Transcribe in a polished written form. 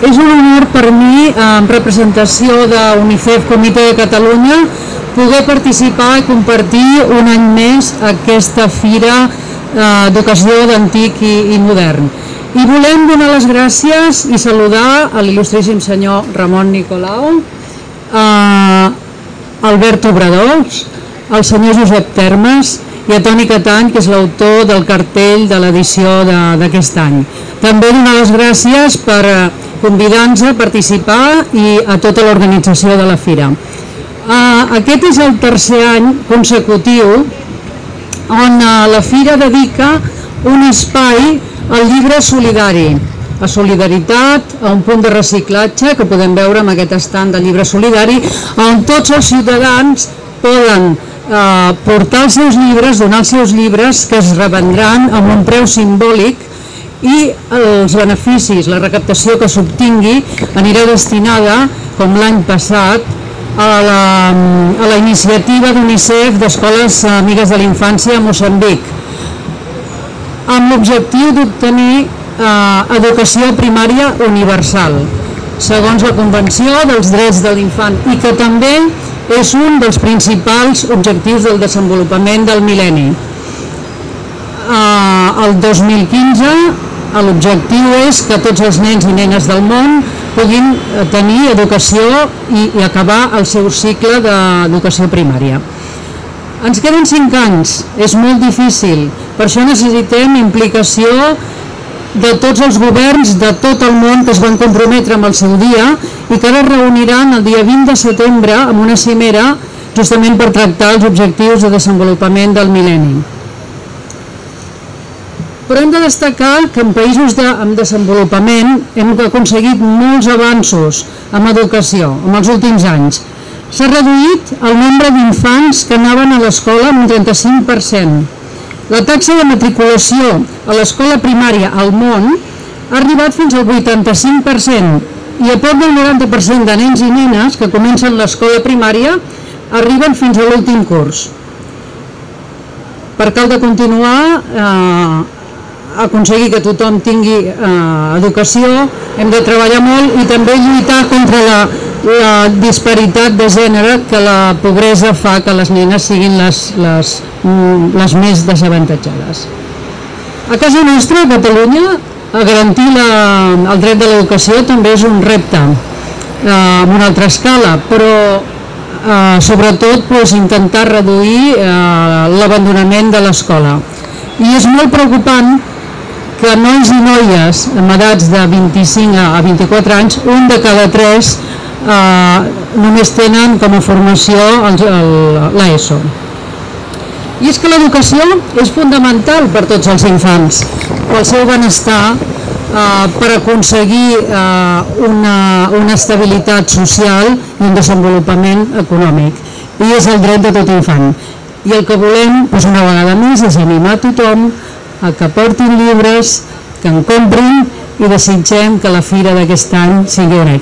És un honor per mi, en representació d'UNICEF Comitè de Catalunya, poder participar i compartir un any més aquesta fira d'ocasió d'antic i modern. I volem donar les gràcies i saludar a l'il·lustríssim senyor Ramon Nicolau, a Albert Obradors, al senyor Josep Termes i a Toni Catany, que és l'autor del cartell de l'edició d'aquest any. També donar les gràcies per convidar-nos a participar i a tota l'organització de la fira. Aquest és el tercer any consecutiu on la fira dedica un espai al llibre solidari, a solidaritat, a un punt de reciclatge que podem veure amb aquest estand de llibre solidari, on tots els ciutadans poden portar els seus llibres, donar els seus llibres, que es revendran amb un preu simbòlic, i els beneficis, la recaptació que s'obtingui anirà destinada, com l'any passat, a la iniciativa d'UNICEF d'Escoles Amigues de la Infància a Moçambic, amb l'objectiu d'obtenir educació primària universal, segons la Convenció dels Drets de l'Infant, i que també és un dels principals objectius del desenvolupament del mil·lenni. El 2015 l'objectiu és que tots els nens i nenes del món puguin tenir educació i acabar el seu cicle d'educació primària. Ens queden 5 anys, és molt difícil, per això necessitem implicació de tots els governs de tot el món que es van comprometre amb el seu dia i que ara es reuniran el dia 20 de setembre amb una cimera justament per tractar els objectius de desenvolupament del mil·lenni. Però hem de destacar que en països en desenvolupament hem aconseguit molts avanços en educació en els últims anys. S'ha reduït el nombre d'infants que anaven a l'escola en un 35%. La taxa de matriculació a l'escola primària al món ha arribat fins al 85% i a prop del 90% de nens i nenes que comencen l'escola primària arriben fins a l'últim curs. Per tal de continuar aconseguir que tothom tingui educació, hem de treballar molt i també lluitar contra la disparitat de gènere, que la pobresa fa que les nenes siguin les més desavantatjades. A casa nostra, a Catalunya, garantir el dret de l'educació també és un repte a una altra escala, però sobretot intentar reduir l'abandonament de l'escola. I és molt preocupant que nois i noies amb edats de 25 a 24 anys, un de cada 3 només tenen com a formació l'ESO. I és que l'educació és fundamental per tots els infants, pel seu benestar, per aconseguir una estabilitat social i un desenvolupament econòmic. I és el dret de tot infant. I el que volem, una vegada més, és animar tothom a que portin llibres, que en comprin i desitgem que la fira d'aquest any sigui un èxit.